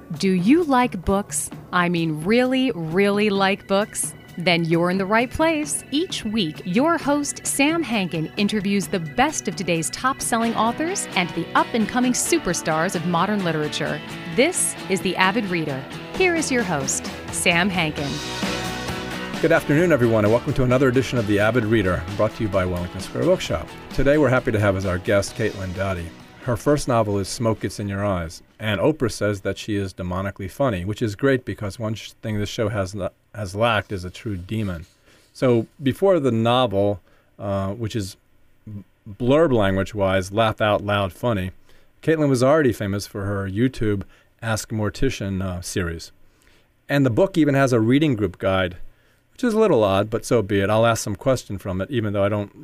Do you like books? I mean, really, really like books? Then you're in the right place. Each week, your host, Sam Hankin, interviews the best of today's top-selling authors and the up-and-coming superstars of modern literature. This is The Avid Reader. Here is your host, Sam Hankin. Good afternoon, everyone, and welcome to another edition of The Avid Reader, brought to you by Wellington Square Bookshop. Today, we're happy to have as our guest Caitlin Doughty. Her first novel is Smoke Gets in Your Eyes, and Oprah says that she is demonically funny, which is great because one thing this show has lacked is a true demon. So before the novel, which is blurb language-wise, laugh out loud funny, Caitlin was already famous for her YouTube Ask Mortician series. And the book even has a reading group guide, which is a little odd, but so be it. I'll ask some question from it, even though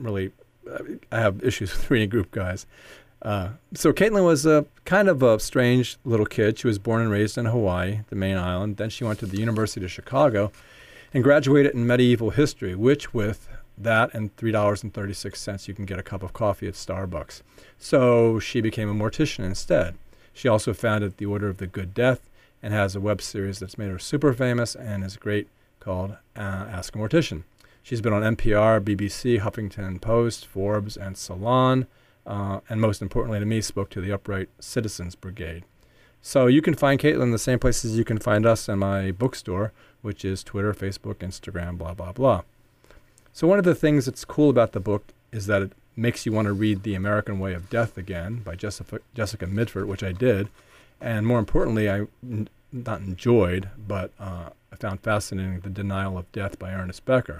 I have issues with reading group guides. So Caitlin was a kind of a strange little kid. She was born and raised in Hawaii, the main island. Then she went to the University of Chicago and graduated in medieval history, which with that and $3.36, you can get a cup of coffee at Starbucks. So she became a mortician instead. She also founded the Order of the Good Death and has a web series that's made her super famous and is great called Ask a Mortician. She's been on NPR, BBC, Huffington Post, Forbes, and Salon. And most importantly to me, spoke to the Upright Citizens Brigade. So you can find Caitlin the same places you can find us in my bookstore, which is Twitter, Facebook, Instagram, blah, blah, blah. So one of the things that's cool about the book is that it makes you want to read The American Way of Death again by Jessica Mitford, which I did. And more importantly, I not enjoyed, but I found fascinating The Denial of Death by Ernest Becker.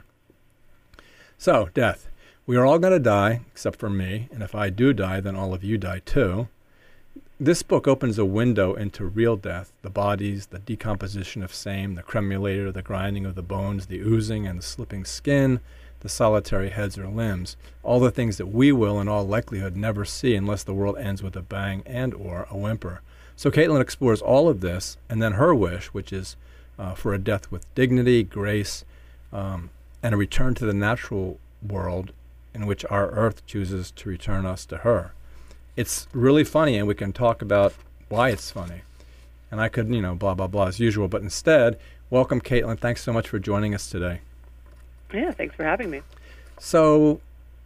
So, death. We are all going to die, except for me, and if I do die, then all of you die too. This book opens a window into real death, the bodies, the decomposition of same, the cremulator, the grinding of the bones, the oozing and the slipping skin, the solitary heads or limbs, all the things that we will in all likelihood never see unless the world ends with a bang and or a whimper. So Caitlin explores all of this, and then her wish, which is for a death with dignity, grace, and a return to the natural world in which our earth chooses to return us to her. It's really funny, and we can talk about why it's funny. And I could, blah, blah, blah as usual, but instead, welcome, Caitlin. Thanks so much for joining us today. Yeah, thanks for having me. So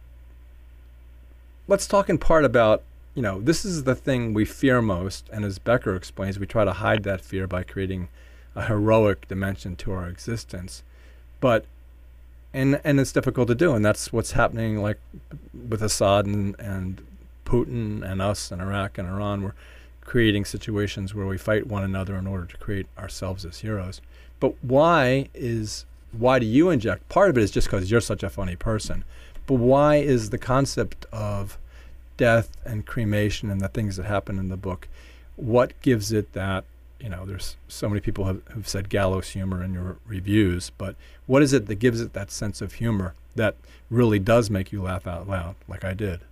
let's talk in part about, this is the thing we fear most, and as Becker explains, we try to hide that fear by creating a heroic dimension to our existence. But And it's difficult to do, and that's what's happening like with Assad and Putin and us and Iraq and Iran. We're creating situations where we fight one another in order to create ourselves as heroes. But why do you inject? Part of it is just because you're such a funny person. But why is the concept of death and cremation and the things that happen in the book, what gives it that, there's so many people who've said gallows humor in your reviews, but what is it that gives it that sense of humor that really does make you laugh out loud, like I did?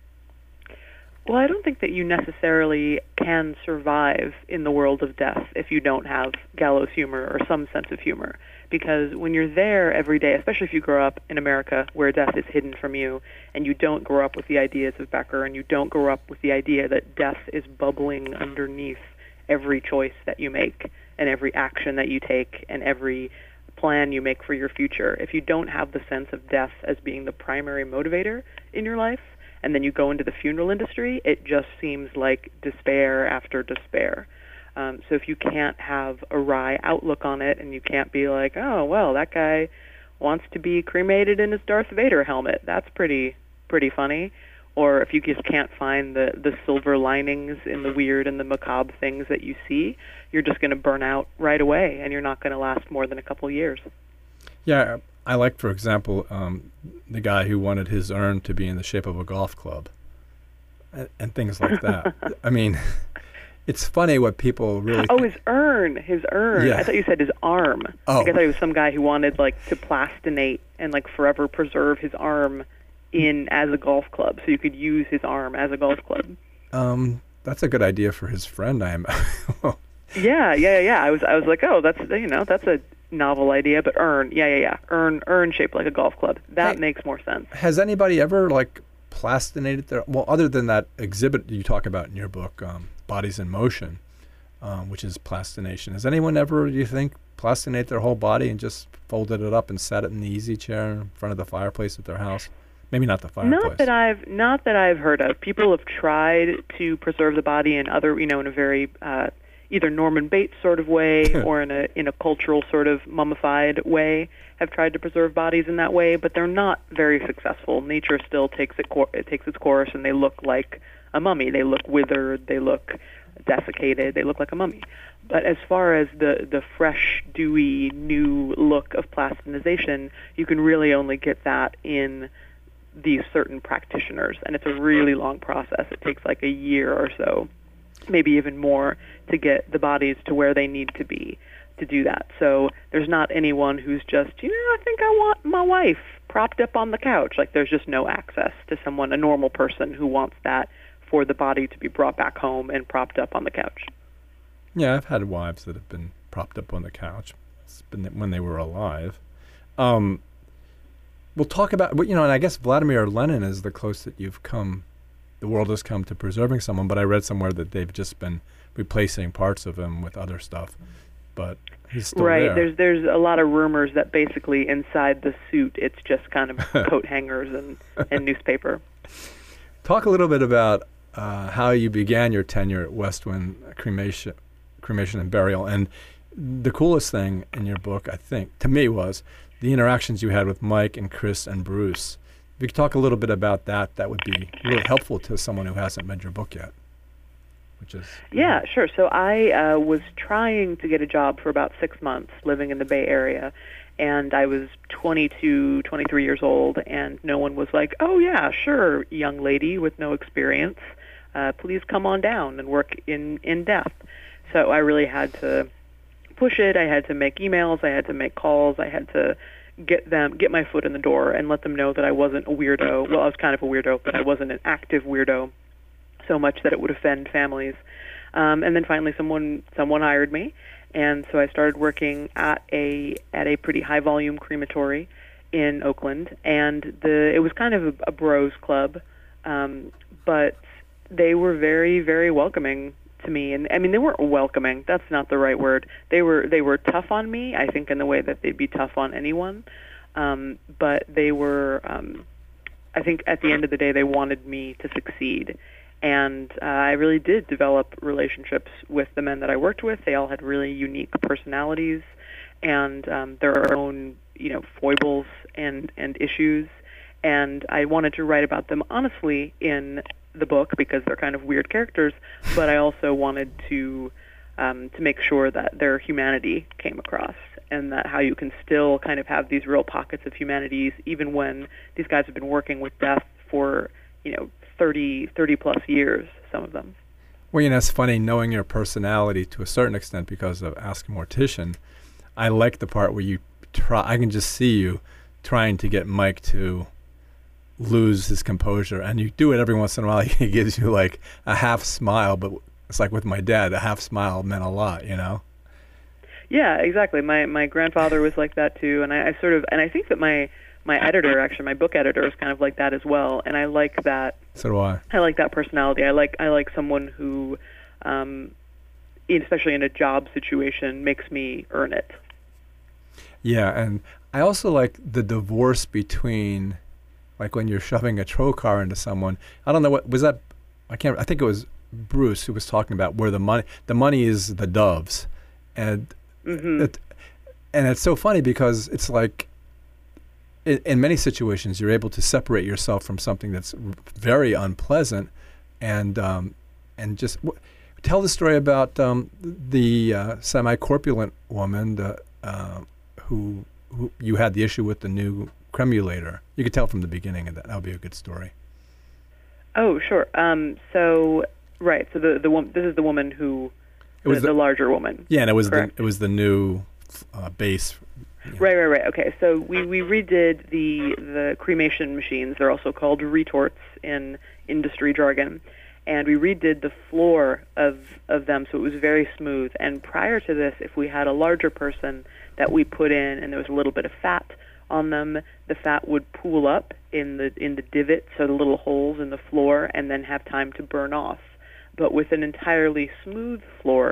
Well, I don't think that you necessarily can survive in the world of death if you don't have gallows humor or some sense of humor. Because when you're there every day, especially if you grow up in America where death is hidden from you, and you don't grow up with the ideas of Becker, and you don't grow up with the idea that death is bubbling underneath every choice that you make and every action that you take and every plan you make for your future. If you don't have the sense of death as being the primary motivator in your life, and then you go into the funeral industry, it just seems like despair after despair. So if you can't have a wry outlook on it, and you can't be like, oh, well, that guy wants to be cremated in his Darth Vader helmet, that's pretty funny. Or if you just can't find the silver linings in the weird and the macabre things that you see, you're just going to burn out right away, and you're not going to last more than a couple of years. Yeah, I like, for example, the guy who wanted his urn to be in the shape of a golf club and things like that. I mean, it's funny what people really Oh, his urn. Yeah. I thought you said his arm. Oh. Like, I thought he was some guy who wanted, to plastinate and, forever preserve his arm as a golf club, so you could use his arm as a golf club. That's a good idea for his friend. Yeah. I was like, oh, that's a novel idea, but urn, urn shaped like a golf club. That makes more sense. Has anybody ever plastinated their? Well, other than that exhibit you talk about in your book, Bodies in Motion, which is plastination. Has anyone ever, do you think, plastinate their whole body and just folded it up and sat it in the easy chair in front of the fireplace at their house? Maybe not the fireplace. Not that I've heard of. People have tried to preserve the body in other, in a very either Norman Bates sort of way or in a cultural sort of mummified way. Have tried to preserve bodies in that way, but they're not very successful. Nature still takes its course, and they look like a mummy. They look withered. They look desiccated. They look like a mummy. But as far as the fresh, dewy, new look of plastinization, you can really only get that in these certain practitioners, and it's a really long process. It takes like a year or so, maybe even more, to get the bodies to where they need to be to do that. So there's not anyone who's just, I think I want my wife propped up on the couch. Like, there's just no access to someone, a normal person, who wants that for the body to be brought back home and propped up on the couch. Yeah, I've had wives that have been propped up on the couch. It's been when they were alive. We'll talk about, and I guess Vladimir Lenin is the closest the world has come to preserving someone, but I read somewhere that they've just been replacing parts of him with other stuff. But he's still there. Right. There's a lot of rumors that basically inside the suit it's just kind of coat hangers and newspaper. Talk a little bit about how you began your tenure at Westwind Cremation and Burial. And the coolest thing in your book, I think, to me, was the interactions you had with Mike and Chris and Bruce. If you could talk a little bit about that, that would be really helpful to someone who hasn't read your book yet. Yeah, sure. So I was trying to get a job for about 6 months living in the Bay Area, and I was 22, 23 years old, and no one was like, oh, yeah, sure, young lady with no experience, please come on down and work in death. So I really had to push it. I had to make emails. I had to make calls. I had to get my foot in the door and let them know that I wasn't a weirdo. Well, I was kind of a weirdo, but I wasn't an active weirdo so much that it would offend families. And then finally someone hired me, and so I started working at a pretty high volume crematory in Oakland, and it was kind of a bros club, but they were very, very welcoming to me. And I mean, they weren't welcoming, that's not the right word. They were tough on me, I think, in the way that they'd be tough on anyone. But they were, I think at the end of the day, they wanted me to succeed. And I really did develop relationships with the men that I worked with. They all had really unique personalities and their own, foibles and issues. And I wanted to write about them honestly in the book because they're kind of weird characters, but I also wanted to make sure that their humanity came across, and that how you can still kind of have these real pockets of humanities even when these guys have been working with death for, 30 plus years, some of them. Well, it's funny knowing your personality to a certain extent because of Ask a Mortician. I like the part where I can just see you trying to get Mike to lose his composure, and you do it every once in a while. He gives you like a half smile, but it's like with my dad, a half smile meant a lot, Yeah, exactly. My grandfather was like that too, and I think that my editor, actually, my book editor, is kind of like that as well, and I like that. So do I. I like that personality. I like someone who, especially in a job situation, makes me earn it. Yeah, and I also like the divorce between, like when you're shoving a trocar into someone. I don't know what was that. I think it was Bruce who was talking about where the money is the doves, and it's so funny because it's like, in many situations, you're able to separate yourself from something that's very unpleasant, and just tell the story about the semi-corpulent woman who you had the issue with the new cremulator. You could tell from the beginning of that. That would be a good story. Oh, sure. So the woman. This is the woman who the larger woman. Yeah, and it was the new base. Right. Okay, so we redid the cremation machines. They're also called retorts in industry jargon, and we redid the floor of them so it was very smooth. And prior to this, if we had a larger person that we put in and there was a little bit of fat on them, the fat would pool up in the divots, so the little holes in the floor, and then have time to burn off. But with an entirely smooth floor,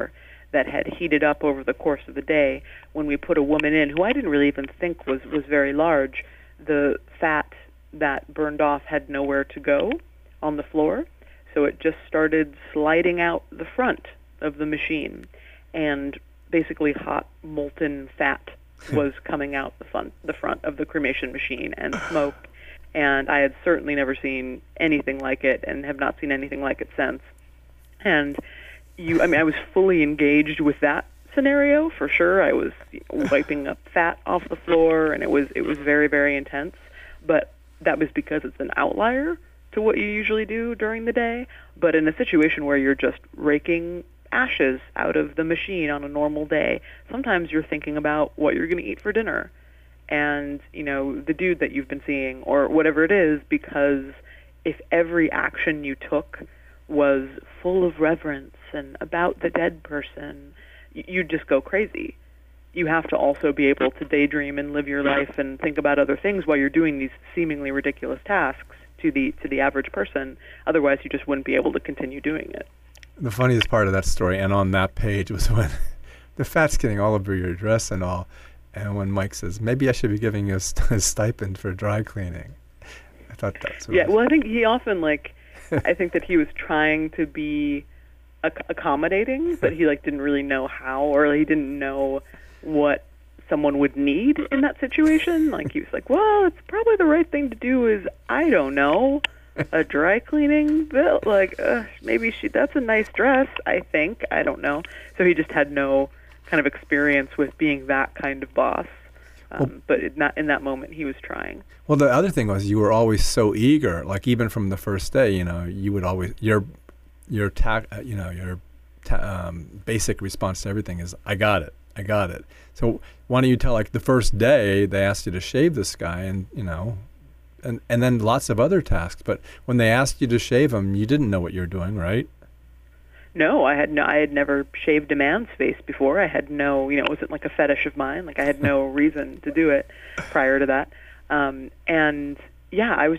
that had heated up over the course of the day. When we put a woman in, who I didn't really even think was very large, the fat that burned off had nowhere to go on the floor, so it just started sliding out the front of the machine, and basically hot molten fat was coming out the front of the cremation machine, and smoke. And I had certainly never seen anything like it, and have not seen anything like it since. And I was fully engaged with that scenario for sure. I was wiping up fat off the floor, and it was very, very intense. But that was because it's an outlier to what you usually do during the day. But in a situation where you're just raking ashes out of the machine on a normal day, sometimes you're thinking about what you're going to eat for dinner, and the dude that you've been seeing, or whatever it is, because if every action you took was full of reverence and about the dead person, you'd just go crazy. You have to also be able to daydream and live your life and think about other things while you're doing these seemingly ridiculous tasks to the average person. Otherwise, you just wouldn't be able to continue doing it. The funniest part of that story, and on that page, was when the fat's getting all over your dress and all, and when Mike says, maybe I should be giving you a stipend for dry cleaning. I thought that's yeah. Well, I think he often I think that he was trying to be accommodating, but he didn't really know how, or he didn't know what someone would need in that situation. He was like, well, it's probably the right thing to do is, I don't know, a dry cleaning bill. Maybe that's a nice dress, I think. I don't know. So he just had no kind of experience with being that kind of boss. But in that moment, he was trying. Well, the other thing was you were always so eager. Even from the first day, you would always your basic response to everything is, I got it. So why don't you tell, the first day they asked you to shave this guy, and and then lots of other tasks. But when they asked you to shave him, you didn't know what you were doing, right? No, I had never shaved a man's face before. I had no, it wasn't a fetish of mine. I had no reason to do it prior to that. And yeah, I was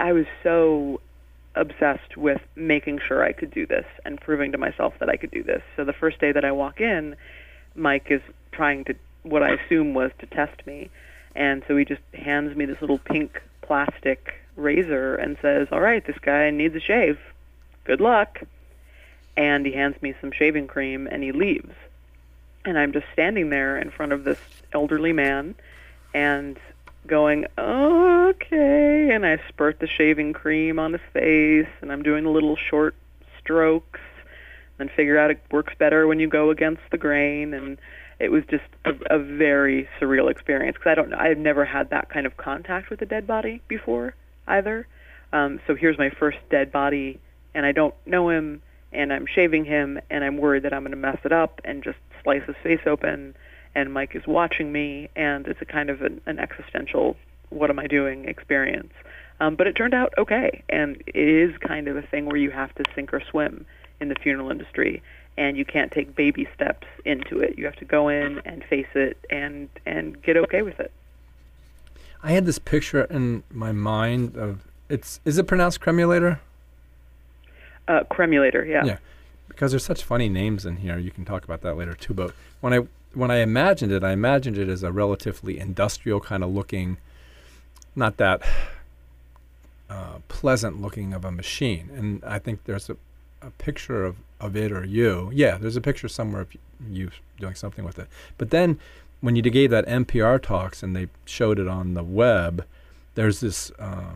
so obsessed with making sure I could do this and proving to myself that I could do this. So the first day that I walk in, Mike is trying to, what I assume was to test me. And so he just hands me this little pink plastic razor and says, all right, this guy needs a shave. Good luck. And he hands me some shaving cream, and he leaves. And I'm just standing there in front of this elderly man and going, okay. And I spurt the shaving cream on his face, and I'm doing the little short strokes, and figure out it works better when you go against the grain. And it was just a very surreal experience, because I had never had that kind of contact with a dead body before either. So here's my first dead body, and I don't know him, and I'm shaving him, and I'm worried that I'm going to mess it up and just slice his face open, and Mike is watching me, and it's a kind of an existential, what am I doing experience. But it turned out okay, and it is kind of a thing where you have to sink or swim in the funeral industry, and you can't take baby steps into it. You have to go in and face it and get okay with it. I had this picture in my mind of, is it pronounced cremulator? Cremulator, yeah. Yeah, because there's such funny names in here. You can talk about that later too. But when I imagined it as a relatively industrial kind of looking, not that pleasant looking of a machine. And I think there's a picture of it or you. Yeah, there's a picture somewhere of you doing something with it. But then when you gave that NPR talks and they showed it on the web, there's this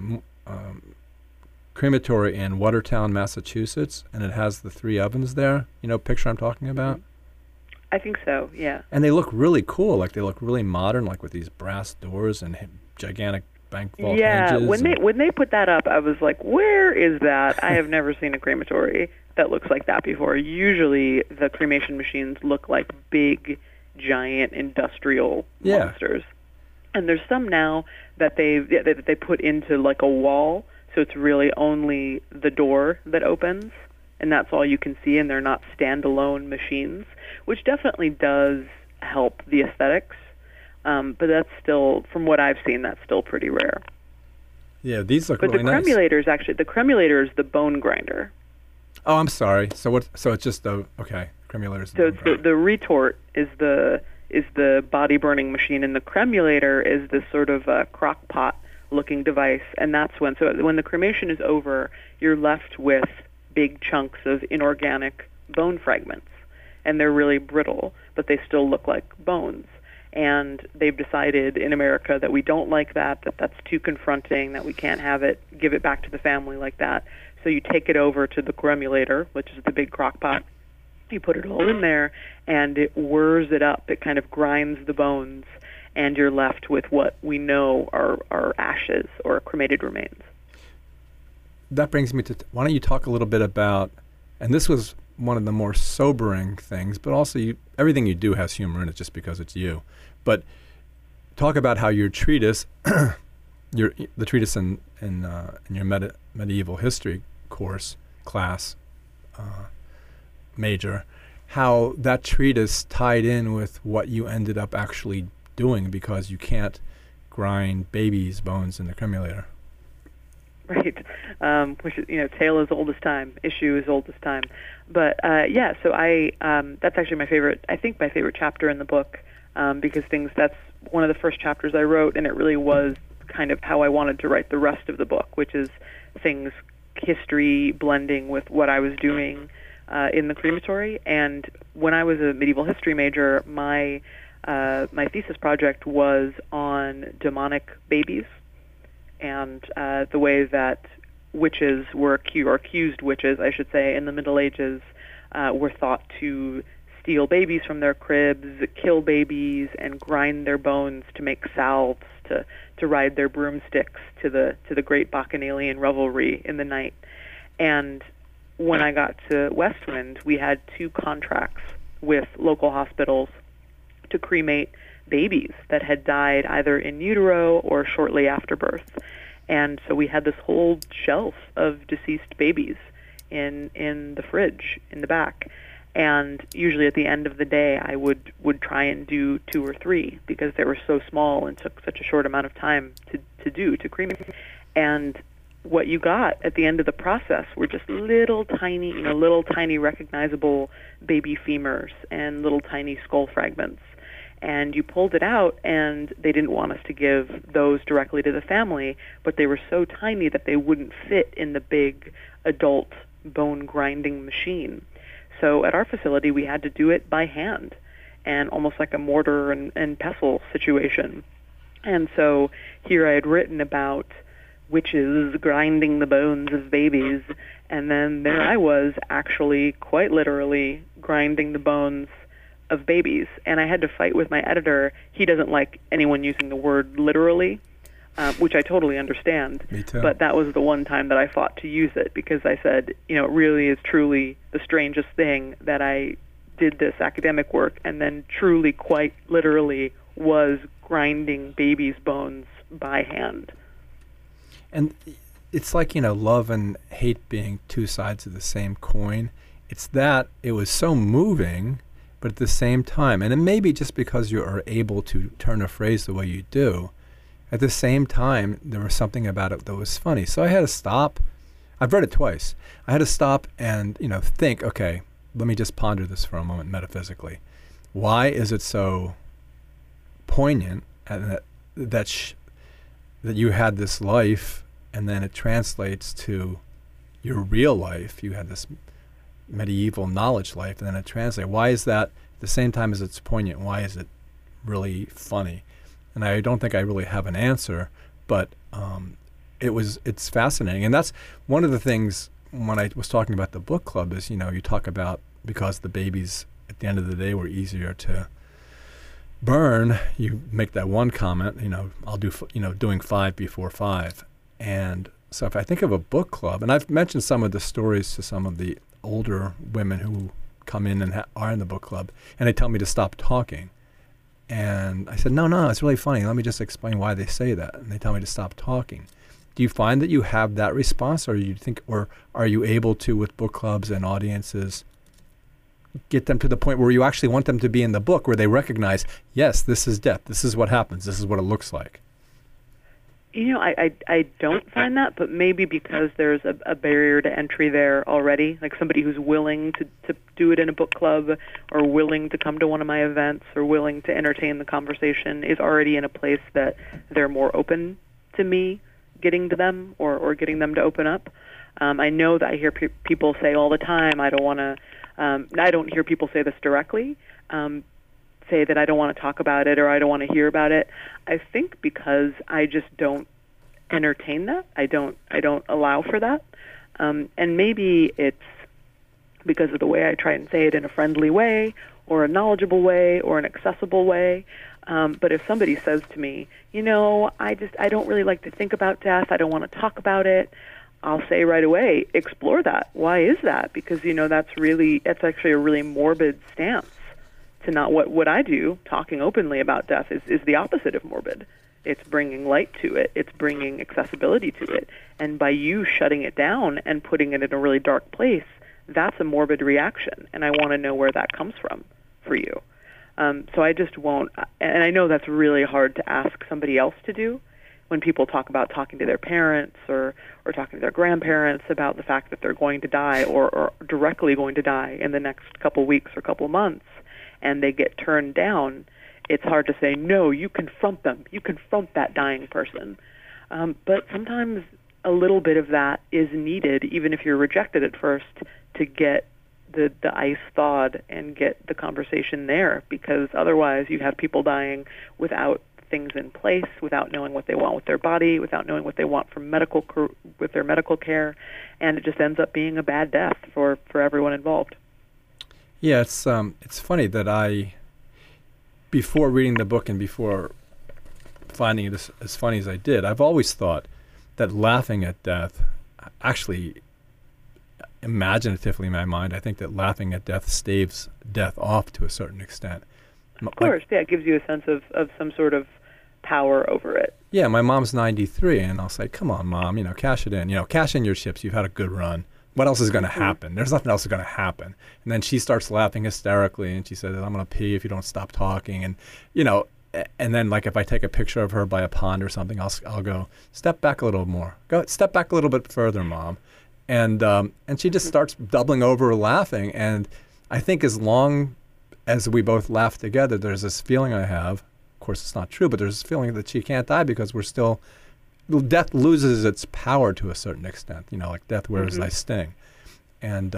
crematory in Watertown, Massachusetts, and it has the 3 ovens there. Picture I'm talking about? I think so, yeah. And they look really cool. They look really modern, with these brass doors and gigantic bank vault hinges. Yeah, when they put that up, I was like, where is that? I have never seen a crematory that looks like that before. Usually the cremation machines look like big, giant industrial monsters. And there's some now that they put into a wall, so it's really only the door that opens, and that's all you can see, and they're not standalone machines, which definitely does help the aesthetics. But that's still, from what I've seen, that's still pretty rare. Yeah, these look really nice. But the cremulator is the bone grinder. Oh, I'm sorry. So what? So it's just cremulator. So it's the retort is the body burning machine, and the cremulator is this sort of crock pot looking device, and that's when the cremation is over, you're left with big chunks of inorganic bone fragments, and they're really brittle, but they still look like bones. And they've decided in America that we don't like that that's too confronting, that we can't give it back to the family like that. So you take it over to the cremulator, which is the big crock pot. You put it all in there, and it whirs it up. It kind of grinds the bones, and you're left with what we know are ashes or cremated remains. That brings me to, why don't you talk a little bit about, and this was one of the more sobering things, but also everything you do has humor in it just because it's you. But talk about how your treatise, the treatise in your medieval history class, major, how that treatise tied in with what you ended up actually doing, because you can't grind babies' bones in the cremulator. Right, which is, tale as old as time, issue as old as time. But so I that's actually my favorite chapter in the book, because that's one of the first chapters I wrote, and it really was kind of how I wanted to write the rest of the book, which is history blending with what I was doing in the crematory. And when I was a medieval history major, my thesis project was on demonic babies, and the way that witches were accused witches, I should say, in the Middle Ages, were thought to steal babies from their cribs, kill babies, and grind their bones to make salves to ride their broomsticks to the great bacchanalian revelry in the night. And when I got to Westwind, we had 2 contracts with local hospitals to cremate babies that had died either in utero or shortly after birth. And so we had this whole shelf of deceased babies in the fridge in the back. And usually at the end of the day, I would try and do 2 or 3 because they were so small and took such a short amount of time to cremate. And what you got at the end of the process were just little tiny recognizable baby femurs and little tiny skull fragments. And you pulled it out, and they didn't want us to give those directly to the family, but they were so tiny that they wouldn't fit in the big adult bone grinding machine. So at our facility, we had to do it by hand, and almost like a mortar and pestle situation. And so here I had written about witches grinding the bones of babies, and then there I was actually quite literally grinding the bones of babies. And I had to fight with my editor. He doesn't like anyone using the word literally, which I totally understand. Me too. But that was the one time that I fought to use it, because I said, it really is truly the strangest thing that I did this academic work and then truly, quite literally, was grinding babies' bones by hand. And it's like, love and hate being 2 sides of the same coin. It's that it was so moving, but at the same time, and it may be just because you are able to turn a phrase the way you do, at the same time, there was something about it that was funny. So I had to stop. I've read it twice. I had to stop and, think, okay, let me just ponder this for a moment metaphysically. Why is it so poignant and that you had this life, and then it translates to your real life? You had this medieval knowledge life, and then it translates. Why is that at the same time as it's poignant? Why is it really funny? And I don't think I really have an answer, but it's fascinating. And that's one of the things when I was talking about the book club is, you talk about, because the babies at the end of the day were easier to burn, you make that one comment, I'll do, doing 5 before 5. And so if I think of a book club, and I've mentioned some of the stories to some of the older women who come in and are in the book club, and they tell me to stop talking. And I said, no, it's really funny. Let me just explain why they say that. And they tell me to stop talking. Do you find that you have that response, or are you able to, with book clubs and audiences, get them to the point where you actually want them to be in the book, where they recognize, yes, this is death. This is what happens. This is what it looks like. I don't find that, but maybe because there's a barrier to entry there already, like somebody who's willing to do it in a book club or willing to come to one of my events or willing to entertain the conversation is already in a place that they're more open to me getting to them or getting them to open up. I know that I hear people say all the time, I don't hear people say this directly, say that I don't want to talk about it or I don't want to hear about it. I think because I just don't entertain that. I don't allow for that. And maybe it's because of the way I try and say it in a friendly way or a knowledgeable way or an accessible way. But if somebody says to me, I don't really like to think about death. I don't want to talk about it. I'll say right away, explore that. Why is that? Because, that's actually a really morbid stance. To not what I do, talking openly about death, is the opposite of morbid. It's bringing light to it. It's bringing accessibility to it. And by you shutting it down and putting it in a really dark place, that's a morbid reaction. And I want to know where that comes from for you. So I just won't. And I know that's really hard to ask somebody else to do when people talk about talking to their parents or talking to their grandparents about the fact that they're going to die or directly going to die in the next couple weeks or couple months. And they get turned down, it's hard to say, no, you confront them. You confront that dying person. But sometimes a little bit of that is needed, even if you're rejected at first, to get the ice thawed and get the conversation there, because otherwise you have people dying without things in place, without knowing what they want with their body, without knowing what they want from with their medical care, and it just ends up being a bad death for everyone involved. Yeah, it's funny that before reading the book and before finding it as funny as I did, I've always thought that laughing at death, actually, imaginatively in my mind, I think that laughing at death staves death off to a certain extent. Of course, yeah, it gives you a sense of some sort of power over it. Yeah, my mom's 93, and I'll say, come on, Mom, cash it in. Cash in your chips. You've had a good run. What else is going to happen? There's nothing else going to happen. And then she starts laughing hysterically, and she says, I'm going to pee if you don't stop talking. And, and then, like, if I take a picture of her by a pond or something, I'll go, step back a little more. Go, step back a little bit further, Mom. And she just starts doubling over laughing. And I think as long as we both laugh together, there's this feeling I have. Of course, it's not true, but there's this feeling that she can't die because we're still... Death loses its power to a certain extent, like death wears thy sting. And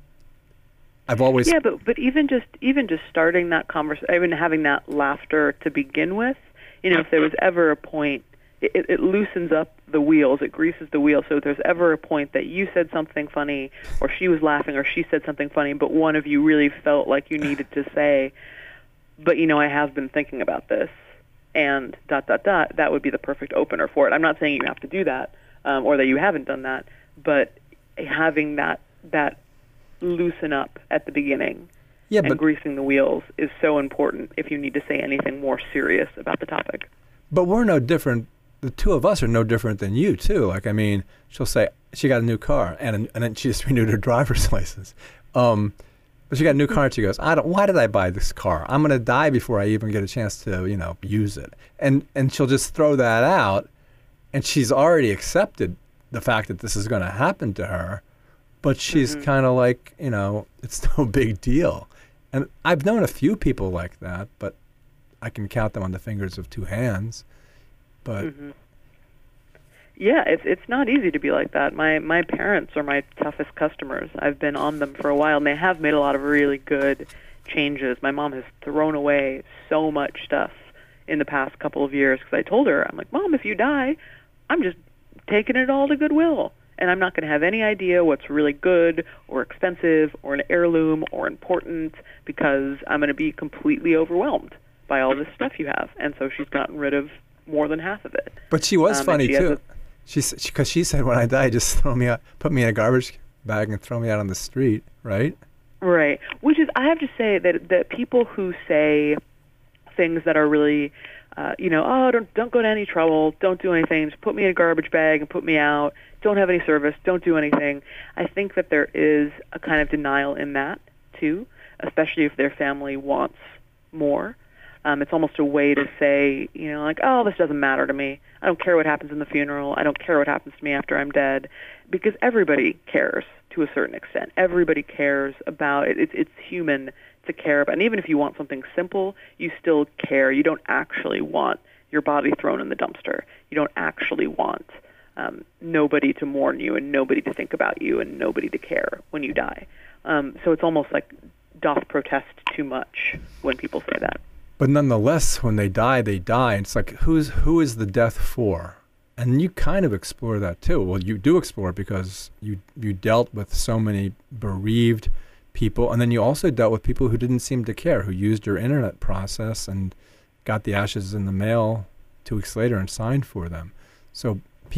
I've always... Yeah, but even just starting that conversation, even having that laughter to begin with, if there was ever a point, it loosens up the wheels, it greases the wheels. So if there's ever a point that you said something funny, or she was laughing, or she said something funny, but one of you really felt like you needed to say, but I have been thinking about this, and ... that would be the perfect opener for it. I'm not saying you have to do that, or that you haven't done that, but having that loosen up at the beginning and greasing the wheels is so important if you need to say anything more serious about the topic. But we're no different. The two of us are no different than you, too. Like, I mean, she'll say she got a new car, and then she just renewed her driver's license. But she got a new car, and she goes, why did I buy this car? I'm going to die before I even get a chance to, use it. And she'll just throw that out, and she's already accepted the fact that this is going to happen to her, but she's kind of like, it's no big deal. And I've known a few people like that, but I can count them on the fingers of two hands. But... Yeah, it's not easy to be like that. My parents are my toughest customers. I've been on them for a while, and they have made a lot of really good changes. My mom has thrown away so much stuff in the past couple of years because I told her, I'm like, Mom, if you die, I'm just taking it all to Goodwill, and I'm not going to have any idea what's really good or expensive or an heirloom or important because I'm going to be completely overwhelmed by all this stuff you have. And so she's gotten rid of more than half of it. But she was funny, too. Because she said, when I die, just throw me out, put me in a garbage bag and throw me out on the street, right? Right. Which is, I have to say that people who say things that are really, don't go to any trouble, don't do anything, just put me in a garbage bag and put me out, don't have any service, don't do anything. I think that there is a kind of denial in that, too, especially if their family wants more. It's almost a way to say, like, oh, this doesn't matter to me. I don't care what happens in the funeral. I don't care what happens to me after I'm dead, because everybody cares to a certain extent. Everybody cares about it. It's human to care about. And even if you want something simple, you still care. You don't actually want your body thrown in the dumpster. You don't actually want nobody to mourn you and nobody to think about you and nobody to care when you die. So it's almost like doth protest too much when people say that. But nonetheless, when they die, they die. It's like, who is the death for? And you kind of explore that too. Well, you do explore it because you dealt with so many bereaved people, and then you also dealt with people who didn't seem to care, who used your internet process and got the ashes in the mail 2 weeks later and signed for them. So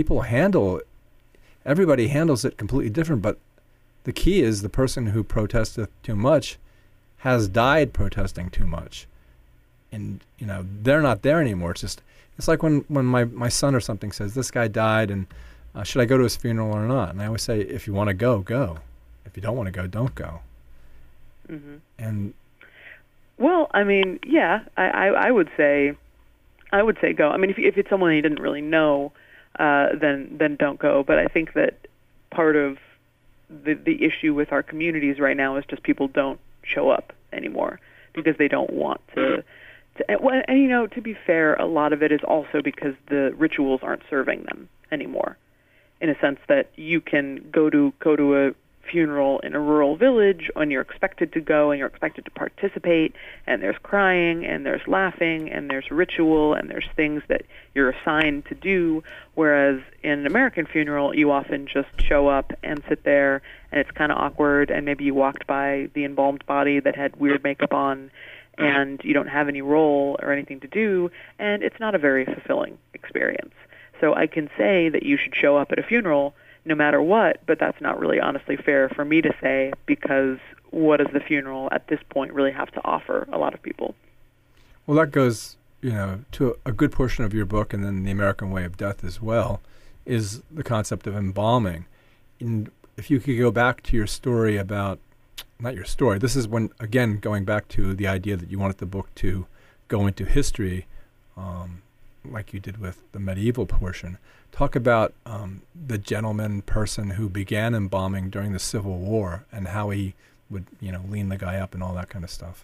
everybody handles it completely different, but the key is the person who protested too much has died protesting too much. And, they're not there anymore. It's like when my son or something says, this guy died, and should I go to his funeral or not? And I always say, if you want to go, go. If you don't want to go, don't go. Mm-hmm. And well, I mean, yeah, I would say go. I mean, if it's someone you didn't really know, then don't go. But I think that part of the issue with our communities right now is just people don't show up anymore because they don't want to. And to be fair, a lot of it is also because the rituals aren't serving them anymore. In a sense that you can go to a funeral in a rural village and you're expected to go and you're expected to participate, and there's crying and there's laughing and there's ritual and there's things that you're assigned to do, whereas in an American funeral you often just show up and sit there and it's kind of awkward, and maybe you walked by the embalmed body that had weird makeup on and you don't have any role or anything to do, and it's not a very fulfilling experience. So I can say that you should show up at a funeral no matter what, but that's not really honestly fair for me to say, because what does the funeral at this point really have to offer a lot of people? Well, that goes, to a good portion of your book, and then The American Way of Death as well, is the concept of embalming. And if you could go back to your story about, not your story, this is when, again, going back to the idea that you wanted the book to go into history, like you did with the medieval portion. Talk about the gentleman person who began embalming during the Civil War and how he would, lean the guy up and all that kind of stuff.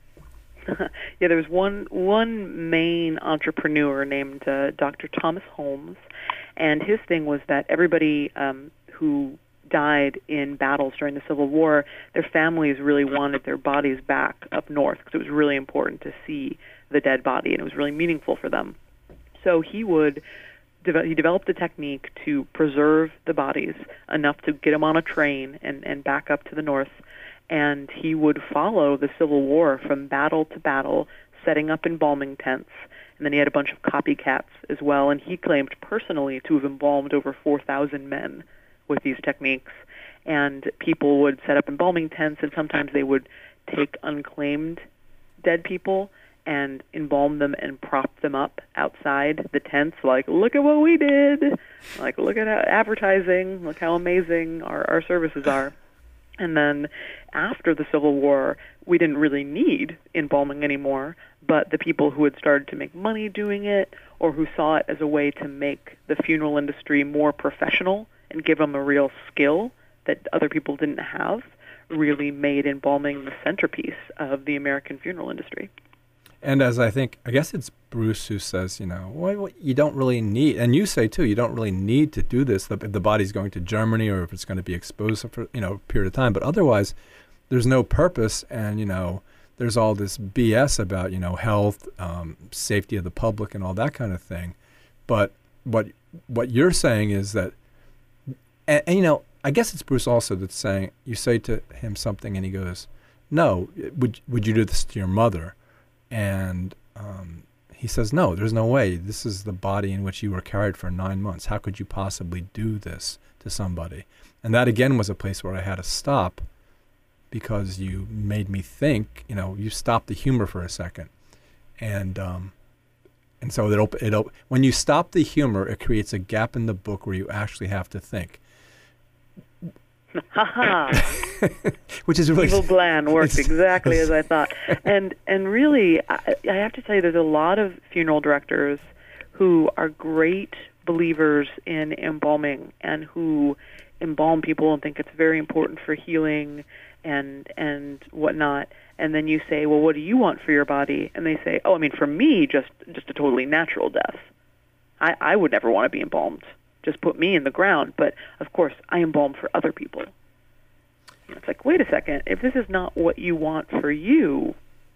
Yeah, there was one main entrepreneur named Dr. Thomas Holmes, and his thing was that everybody who died in battles during the Civil War, their families really wanted their bodies back up north because it was really important to see the dead body, and it was really meaningful for them. So he developed a technique to preserve the bodies enough to get them on a train and back up to the north, and he would follow the Civil War from battle to battle, setting up embalming tents, and then he had a bunch of copycats as well, and he claimed personally to have embalmed over 4,000 men with these techniques. And people would set up embalming tents, and sometimes they would take unclaimed dead people and embalm them and prop them up outside the tents, like, look at what we did, like, look at advertising, look how amazing our services are. And then after the Civil War, we didn't really need embalming anymore, but the people who had started to make money doing it, or who saw it as a way to make the funeral industry more professional and give them a real skill that other people didn't have, really made embalming the centerpiece of the American funeral industry. And as I guess it's Bruce who says, well, you don't really need, and you say too, you don't really need to do this if the body's going to Germany or if it's going to be exposed for, a period of time. But otherwise, there's no purpose, and, there's all this BS about, health, safety of the public and all that kind of thing. But what you're saying is that, and I guess it's Bruce also that's saying, you say to him something and he goes, no, would you do this to your mother? And he says, no, there's no way. This is the body in which you were carried for 9 months. How could you possibly do this to somebody? And that, again, was a place where I had to stop because you made me think, you stopped the humor for a second. And so when you stop the humor, it creates a gap in the book where you actually have to think. Ha-ha. Which is really Evil plan worked exactly as I thought. And really, I have to tell you, there's a lot of funeral directors who are great believers in embalming and who embalm people and think it's very important for healing and whatnot. And then you say, well, what do you want for your body? And they say, oh, I mean, for me, just a totally natural death. I would never want to be embalmed. Just put me in the ground. But, of course, I embalm for other people. It's like, wait a second. If this is not what you want for you,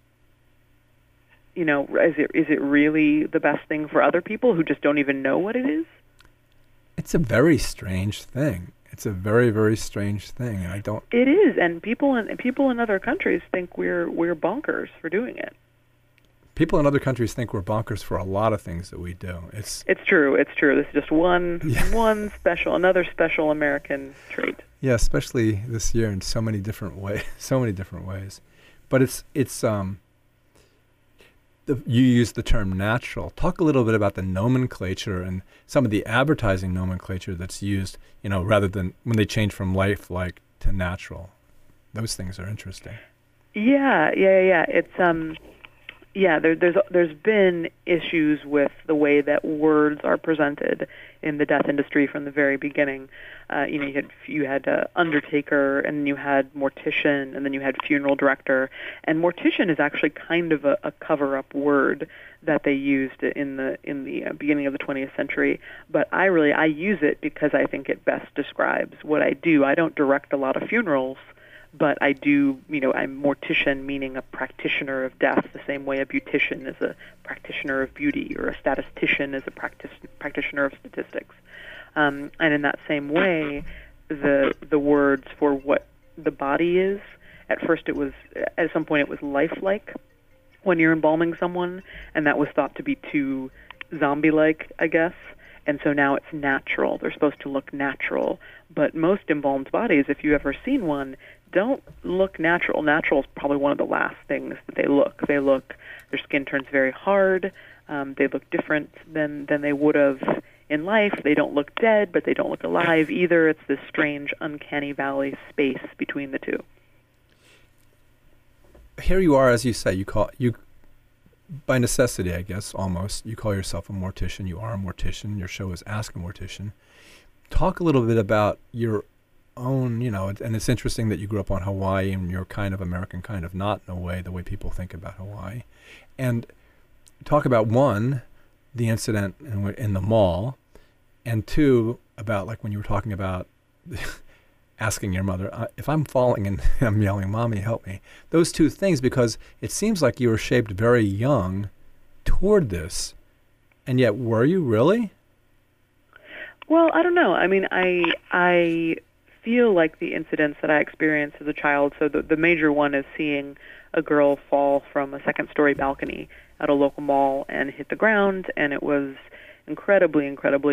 is it really the best thing for other people who just don't even know what it is? It's a very strange thing. It's a very, very strange thing. And It is, and people in other countries think we're bonkers for doing it. People in other countries think we're bonkers for a lot of things that we do. It's true. This is just another special American trait. Yeah, especially this year in so many different ways. But you use the term natural. Talk a little bit about the nomenclature and some of the advertising nomenclature that's used, rather than when they change from lifelike to natural. Those things are interesting. Yeah. It's there's been issues with the way that words are presented in the death industry from the very beginning. You had undertaker, and then you had mortician, and then you had funeral director. And mortician is actually kind of a cover-up word that they used in the beginning of the 20th century. But I use it because I think it best describes what I do. I don't direct a lot of funerals, but I do, I'm mortician, meaning a practitioner of death, the same way a beautician is a practitioner of beauty, or a statistician is a practitioner of statistics. And in that same way, the words for what the body is, at some point it was lifelike when you're embalming someone, and that was thought to be too zombie-like, I guess. And so now it's natural. They're supposed to look natural. But most embalmed bodies, if you've ever seen one, don't look natural. Natural is probably one of the last things that they look. Their skin turns very hard. They look different than they would have in life. They don't look dead, but they don't look alive either. It's this strange, uncanny valley space between the two. Here you are, as you say, you by necessity, I guess, almost, you call yourself a mortician. You are a mortician. Your show is Ask a Mortician. Talk a little bit about your own, and it's interesting that you grew up on Hawaii and you're kind of American, kind of not in a way, the way people think about Hawaii. And talk about, one, the incident in the mall, and two, about like when you were talking about asking your mother, if I'm falling and I'm yelling, Mommy, help me. Those two things, because it seems like you were shaped very young toward this. And yet, were you really? Well, I don't know. I mean, I feel like the incidents that I experienced as a child, so the major one is seeing a girl fall from a second-story balcony at a local mall and hit the ground, and it was incredibly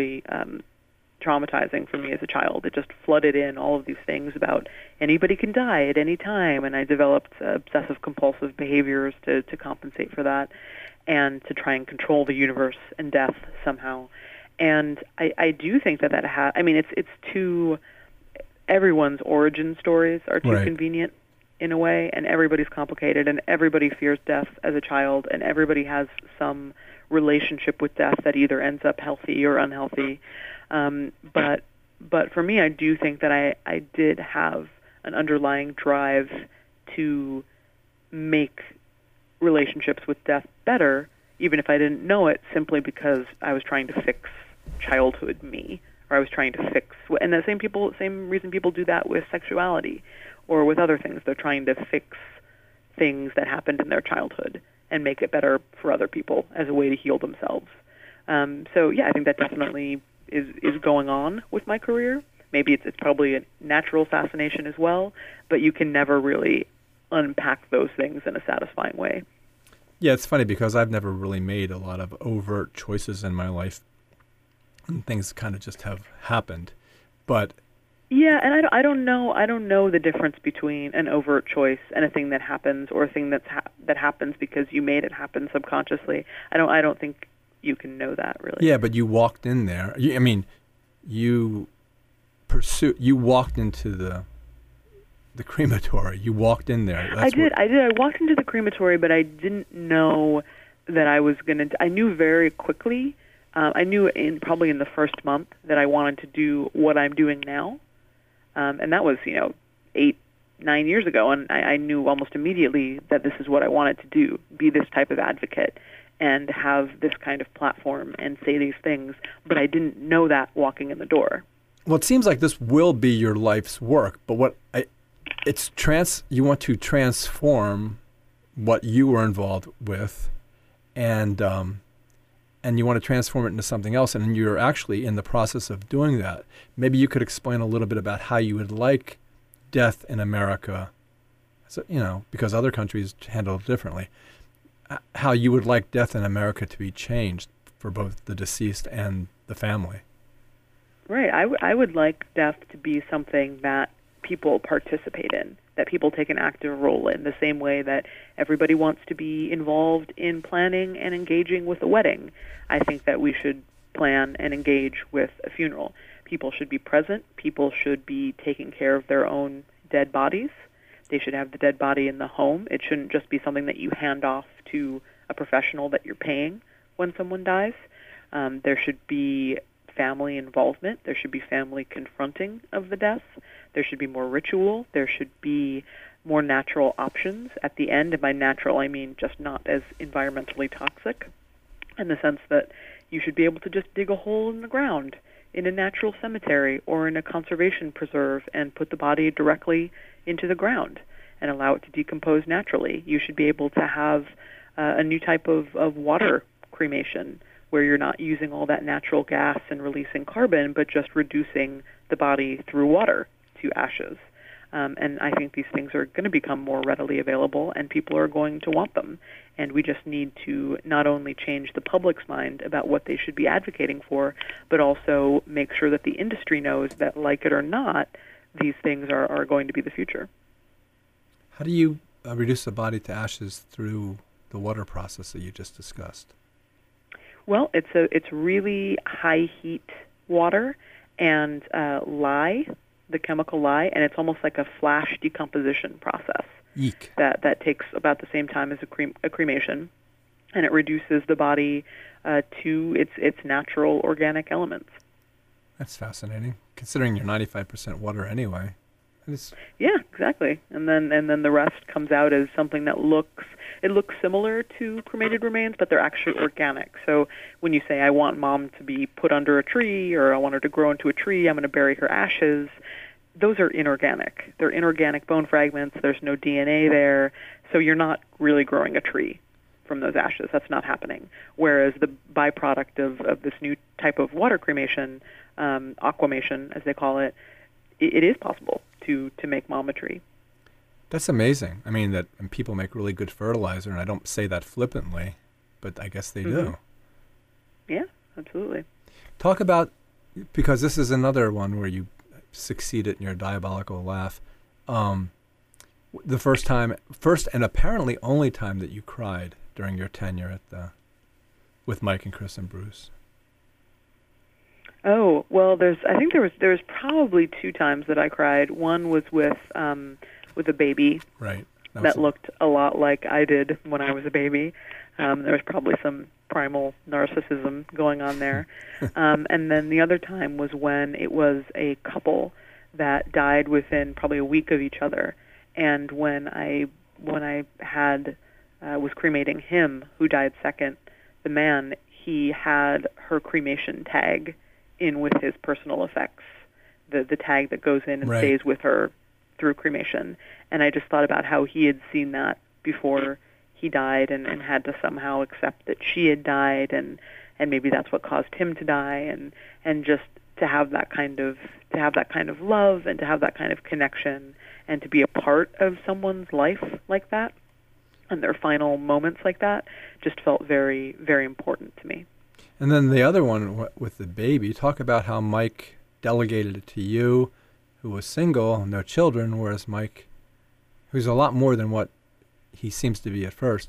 traumatizing for me as a child. It just flooded in all of these things about anybody can die at any time, and I developed obsessive-compulsive behaviors to compensate for that and to try and control the universe and death somehow. And I do think that it's too, everyone's origin stories are too convenient in a way, and everybody's complicated, and everybody fears death as a child, and everybody has some relationship with death that either ends up healthy or unhealthy. But for me, I do think that I did have an underlying drive to make relationships with death better, even if I didn't know it, simply because I was trying to fix childhood me, or I was trying to fix, and the same reason people do that with sexuality or with other things. They're trying to fix things that happened in their childhood and make it better for other people as a way to heal themselves. So yeah, I think that definitely is going on with my career. Maybe it's probably a natural fascination as well, but you can never really unpack those things in a satisfying way. Yeah, it's funny because I've never really made a lot of overt choices in my life, and things kind of just have happened. But yeah, and I don't know the difference between an overt choice and a thing that happens, or a thing that happens because you made it happen subconsciously. I don't think you can know that, really. Yeah, but you walked in there. You walked into the the crematory. You walked in there. I did. I walked into the crematory, but I didn't know that I was going to. I knew very quickly. I knew probably in the first month that I wanted to do what I'm doing now, and that was 8-9 years ago. And I knew almost immediately that this is what I wanted to do: be this type of advocate and have this kind of platform and say these things. But I didn't know that walking in the door. Well, it seems like this will be your life's work, but you want to transform what you were involved with, and you want to transform it into something else, and you're actually in the process of doing that. Maybe you could explain a little bit about how you would like death in America, because other countries handle it differently, how you would like death in America to be changed for both the deceased and the family. Right. I would like death to be something that people participate in, that people take an active role in, the same way that everybody wants to be involved in planning and engaging with a wedding. I think that we should plan and engage with a funeral. People should be present. People should be taking care of their own dead bodies. They should have the dead body in the home. It shouldn't just be something that you hand off to a professional that you're paying when someone dies. There should be family involvement. There should be family confronting of the death. There should be more ritual. There should be more natural options at the end. And by natural, I mean just not as environmentally toxic, in the sense that you should be able to just dig a hole in the ground in a natural cemetery or in a conservation preserve and put the body directly into the ground and allow it to decompose naturally. You should be able to have a new type of water cremation, where you're not using all that natural gas and releasing carbon, but just reducing the body through water to ashes. And I think these things are going to become more readily available, and people are going to want them. And we just need to not only change the public's mind about what they should be advocating for, but also make sure that the industry knows that, like it or not, these things are going to be the future. How do you reduce the body to ashes through the water process that you just discussed? Well, it's really high heat water and lye, the chemical lye, and it's almost like a flash decomposition process. Eek. That takes about the same time as a cremation, and it reduces the body to its natural organic elements. That's fascinating, considering you're 95% water anyway. Yeah, exactly. And then the rest comes out as something that looks similar to cremated remains, but they're actually organic. So when you say, I want Mom to be put under a tree, or I want her to grow into a tree, I'm going to bury her ashes, those are inorganic. They're inorganic bone fragments. There's no DNA there. So you're not really growing a tree from those ashes. That's not happening. Whereas the byproduct of this new type of water cremation, aquamation, as they call it, it is possible to make Mom a tree. That's amazing. I mean, and people make really good fertilizer, and I don't say that flippantly, but I guess they do. Yeah, absolutely. Talk about, because this is another one where you succeeded in your diabolical laugh, the first and apparently only time that you cried during your tenure with Mike and Chris and Bruce. Oh, well, I think there was probably 2 times that I cried. One was with a baby. Right. That looked a lot like I did when I was a baby. There was probably some primal narcissism going on there. And then the other time was when it was a couple that died within probably a week of each other. And when I was cremating him, who died second, the man, he had her cremation tag in with his personal effects, the tag that goes in and stays with her through cremation. And I just thought about how he had seen that before he died and had to somehow accept that she had died, and maybe that's what caused him to die, and just to have that kind of love and to have that kind of connection and to be a part of someone's life like that and their final moments like that just felt very, very important to me. And then the other one with the baby, talk about how Mike delegated it to you, who was single, no children, whereas Mike, who's a lot more than what he seems to be at first,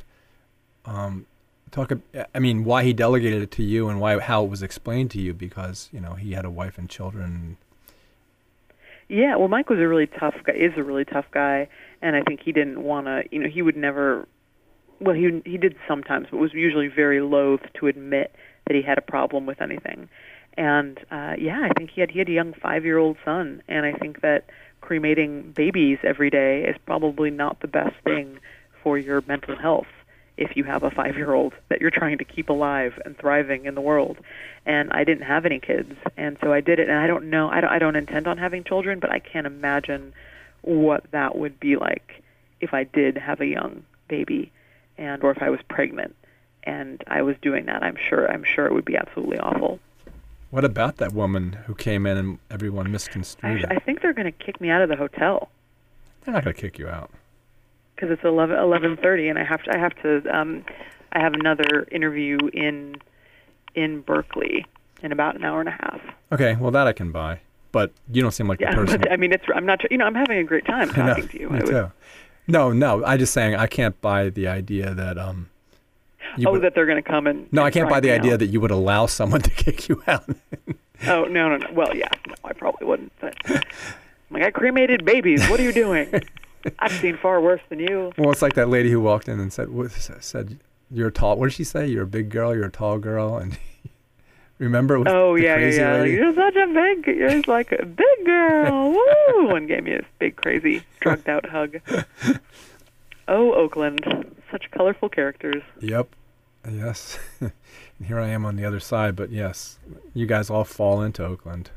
why he delegated it to you and how it was explained to you, because, he had a wife and children. Yeah, well, Mike was a really tough guy, is a really tough guy, and I think he didn't want to, he would never, well, he did sometimes, but was usually very loath to admit that he had a problem with anything. And, I think he had a young 5-year-old son, and I think that cremating babies every day is probably not the best thing for your mental health if you have a 5-year-old that you're trying to keep alive and thriving in the world. And I didn't have any kids, and so I did it. And I don't know, I don't intend on having children, but I can't imagine what that would be like if I did have a young baby, or if I was pregnant and I was doing that. I'm sure it would be absolutely awful. What about that woman who came in and everyone misconstrued it? I think they're going to kick me out of the hotel. They're not going to kick you out. Because it's 11:30, and I have another interview in Berkeley in about an hour and a half. Okay, well that I can buy, but you don't seem like the person. But I mean, I'm not. I'm having a great time talking to you. Me too. No, I'm just saying I can't buy the idea that that they're going to come and. No, I can't buy the idea that you would allow someone to kick you out. Oh no. Well, yeah, no, I probably wouldn't. But I cremated babies. What are you doing? I've seen far worse than you. Well, it's like that lady who walked in and said, "You're tall." What did she say? You're a big girl. You're a tall girl. And remember, it was the crazy lady? You're like a big girl. Woo! And gave me this big, crazy, drugged out hug. Oh, Oakland, such colorful characters. Yep. Yes. And here I am on the other side. But yes, you guys all fall into Oakland.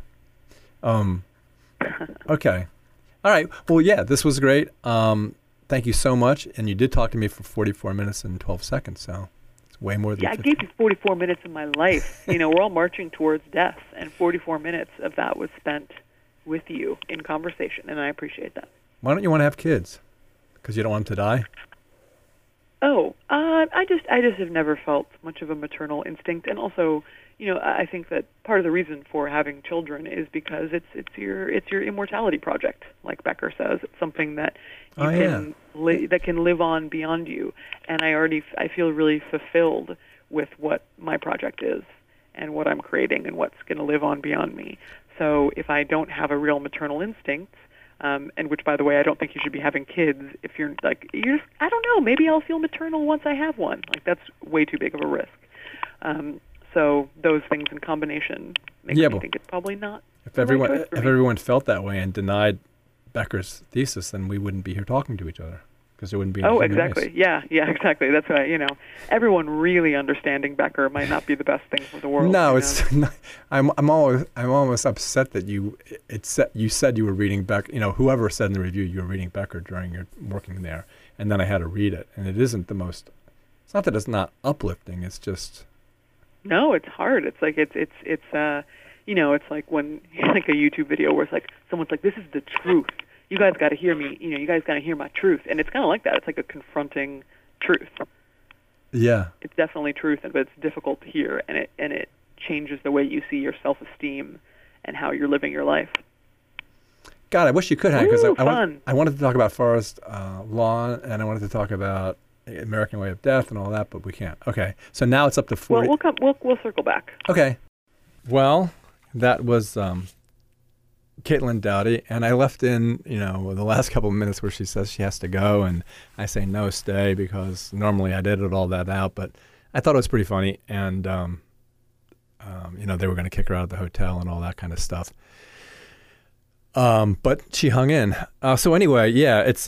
Okay. All right. Well, yeah, this was great. Thank you so much. And you did talk to me for 44 minutes and 12 seconds, so it's way more than 50. I gave you 44 minutes of my life. We're all marching towards death, and 44 minutes of that was spent with you in conversation, and I appreciate that. Why don't you want to have kids? Because you don't want them to die? Oh, I just have never felt much of a maternal instinct, and also, I think that part of the reason for having children is because it's your immortality project, like Becker says. It's something that that can live on beyond you, and I feel really fulfilled with what my project is and what I'm creating and what's going to live on beyond me. So if I don't have a real maternal instinct, and which, by the way, I don't think you should be having kids if you're I don't know, maybe I'll feel maternal once I have one. That's way too big of a risk. So those things in combination make me think it's probably not. If everyone felt that way and denied Becker's thesis, then we wouldn't be here talking to each other because there wouldn't be. Oh, exactly. Race. Yeah, exactly. That's why everyone really understanding Becker might not be the best thing for the world. No, it's. Not, I'm almost upset that you said you were reading Becker. Whoever said in the review you were reading Becker during your working there, and then I had to read it, and it isn't the most. It's not that it's not uplifting. It's just. No, it's hard. It's like it's like when like a YouTube video where it's like someone's like, "This is the truth. You guys got to hear me. You guys got to hear my truth." And it's kind of like that. It's like a confronting truth. Yeah. It's definitely truth, but it's difficult to hear, and it changes the way you see your self-esteem and how you're living your life. God, I wish you could have, because I wanted to talk about forest law, and I wanted to talk about American Way of Death and all that, but we can't. Okay, so now it's up to 40. Well, we'll circle back. Okay. Well, that was Caitlin Doughty, and I left in, the last couple of minutes where she says she has to go, and I say no, stay, because normally I'd edit all that out, but I thought it was pretty funny, and they were going to kick her out of the hotel and all that kind of stuff. But she hung in. So anyway, yeah, it's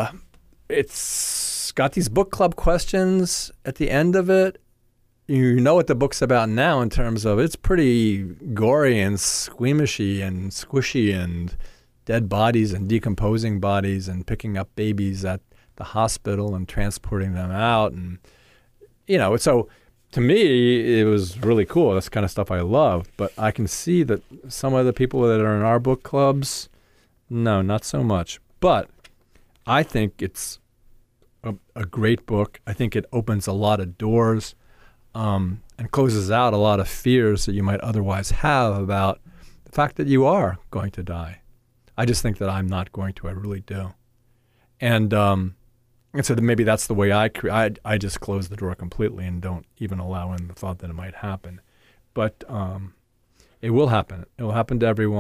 got these book club questions at the end of it. You know what the book's about now in terms of it's pretty gory and squeamishy and squishy and dead bodies and decomposing bodies and picking up babies at the hospital and transporting them out. And, so to me, it was really cool. That's the kind of stuff I love. But I can see that some of the people that are in our book clubs, no, not so much. But I think it's a great book. I think it opens a lot of doors and closes out a lot of fears that you might otherwise have about the fact that you are going to die. I just think that I'm not going to. I really do. And so maybe that's the way I just close the door completely and don't even allow in the thought that it might happen. But it will happen. It will happen to everyone.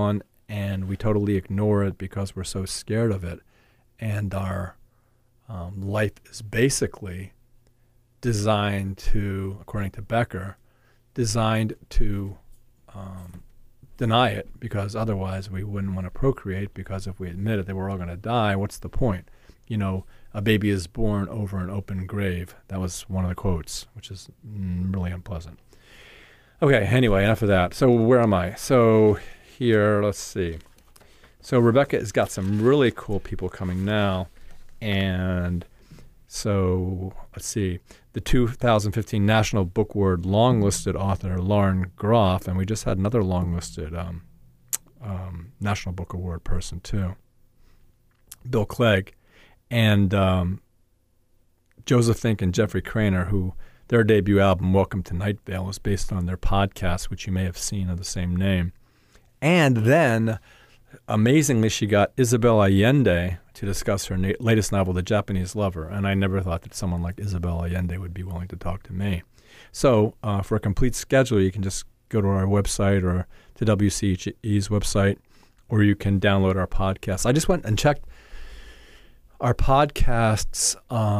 and we totally ignore it because we're so scared of it. And our life is basically designed to, according to Becker, designed to deny it, because otherwise we wouldn't want to procreate, because if we admit it that we're all going to die, what's the point? You know, a baby is born over an open grave. That was one of the quotes, which is really unpleasant. Okay, anyway, enough of that. So where am I? So here, let's see. So Rebecca has got some really cool people coming now. And so, let's see. The 2015 National Book Award long-listed author, Lauren Groff, and we just had another long-listed National Book Award person, too, Bill Clegg, and Joseph Fink and Jeffrey Cranor, who their debut album, Welcome to Night Vale, is based on their podcast, which you may have seen of the same name. And then, amazingly, she got Isabel Allende to discuss her latest novel, The Japanese Lover, and I never thought that someone like Isabel Allende would be willing to talk to me. So for a complete schedule, you can just go to our website or to WCHE's website, or you can download our podcast. I just went and checked our podcasts,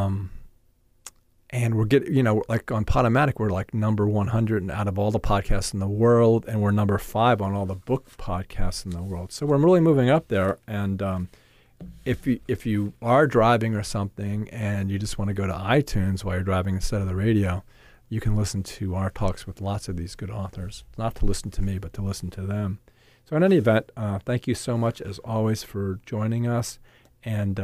and we're getting, like on Podomatic, we're like number 100 out of all the podcasts in the world, and we're number 5 on all the book podcasts in the world. So we're really moving up there. And if you are driving or something and you just want to go to iTunes while you're driving instead of the radio, you can listen to our talks with lots of these good authors. Not to listen to me, but to listen to them. So in any event, thank you so much, as always, for joining us. And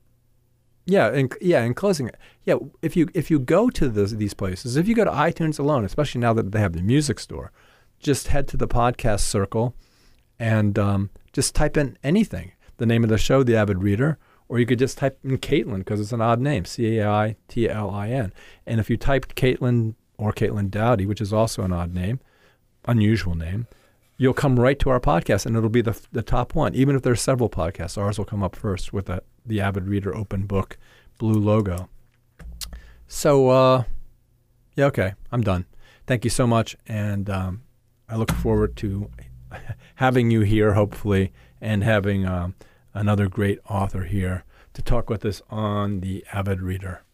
in closing, if you go to these places, if you go to iTunes alone, especially now that they have the music store, just head to the podcast circle and just type in anything, the name of the show, The Avid Reader, or you could just type in Caitlin, because it's an odd name, Caitlin. And if you typed Caitlin or Caitlin Dowdy, which is also an odd name, unusual name, you'll come right to our podcast, and it'll be the top one. Even if there's several podcasts, ours will come up first with the Avid Reader open book blue logo. So, okay, I'm done. Thank you so much, and I look forward to having you here, hopefully, and having another great author here to talk with us on the Avid Reader.